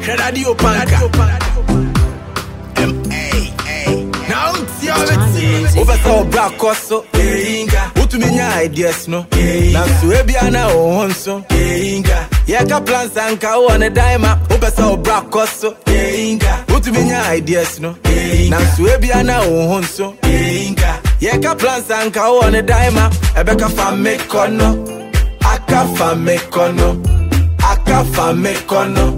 Radio Panka. Now it's your over so black also. What to me ideas no? Now so ebiana o honso. Yaka plans and cow on a diamond. Over so black also. What to me ideas no? Now so ebiana o honso. Yaka plans and cow on a diamond. Ebeka fame kono. Aka fame kono. Aka fame kono.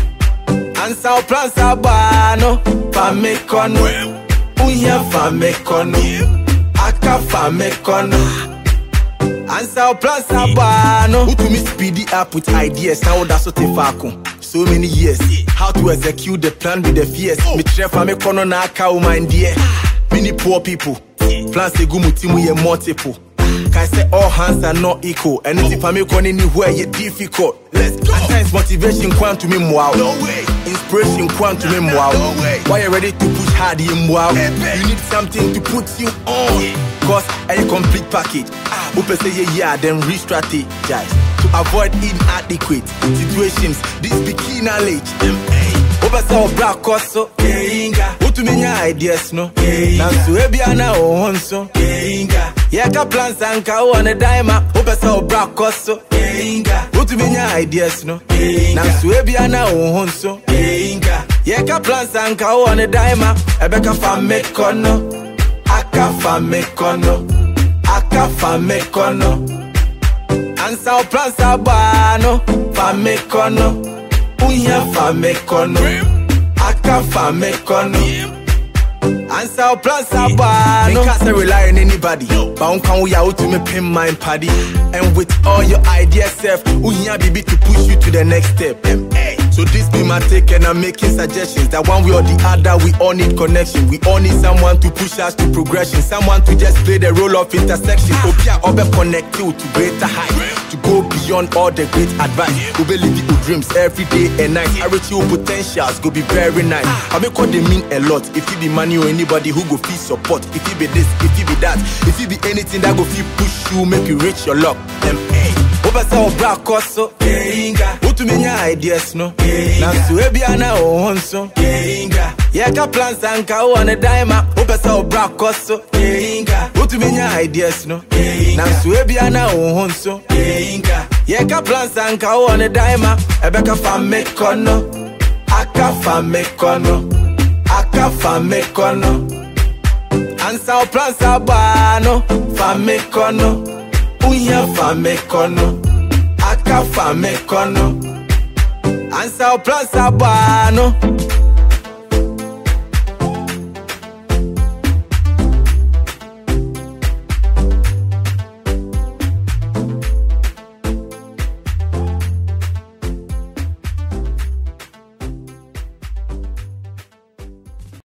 Ansa plans abano. Fame kono. Unya fame kono. Aka fame kono. Ansa plans abano. Who to me speedy up with ideas. Now that's what they so many years. How to execute the plan with the fears. Me try fame kono na aka mind dear. Many poor people. Plans they go mutimu ye multiple. Can say all hands are not equal. And if I make one anywhere, you're difficult. Let's go. At times motivation quant to me wow. No way. Inspiration quant to me wow. No way. Why you ready to push hard in wow? You need something to put you on. Cause a complete package. Open say yeah, then re-strategize to avoid inadequate situations. This be key knowledge. Over so black also. What to me ideas no? Now so ebiana o honso. Yaka plans and cow on a diamond. Over so black also. What to me ideas no? Now so ebiana o honso. Yaka plans and cow on a diamond. Ebeka fame kono. Aka fame kono. Aka fame kono. Ansa plans abano. Fame kono. Unya fame kono. Aka fame kono. Answer plans abano. They can't rely on anybody. But can we out to me pin my paddy. And with all your ideas self, unya baby to push you to the next step. So this be my take and I'm making suggestions that one way or the other we all need connection. We all need someone to push us to progression. Someone to just play the role of intersection. Opia obe connect you to greater heights. To go beyond all the great advice. Go believe your dreams every day and night. I reach your potentials, go be very nice. I make what they mean a lot. If you be money or anybody who go feel support. If you be this, if you be that. If you be anything that go feel push you, make you reach your luck. Over so black also. What to me ideas no? Now so ebiana o honso. Yaka plans and cow on a diamond. Over so black also. What to me ideas no? Now so ebiana o honso. Yaka plans and cow on a diamond. Ebeka fame kono. Aka fame kono. Aka fame kono. Ansa plans abano. Fame kono. Unya fame kono. Aka fame kono. Ansa plans abano.